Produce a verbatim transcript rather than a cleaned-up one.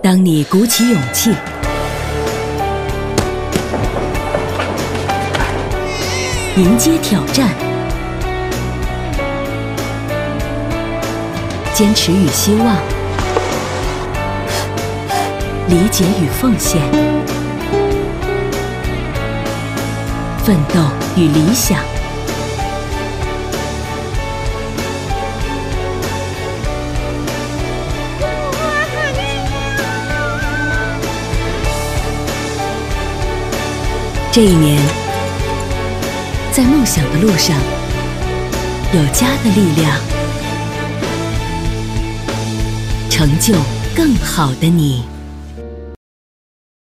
当你鼓起勇气，迎接挑战，坚持与希望，理解与奉献，奋斗与理想。这一年，在梦想的路上，有家的力量，成就更好的你。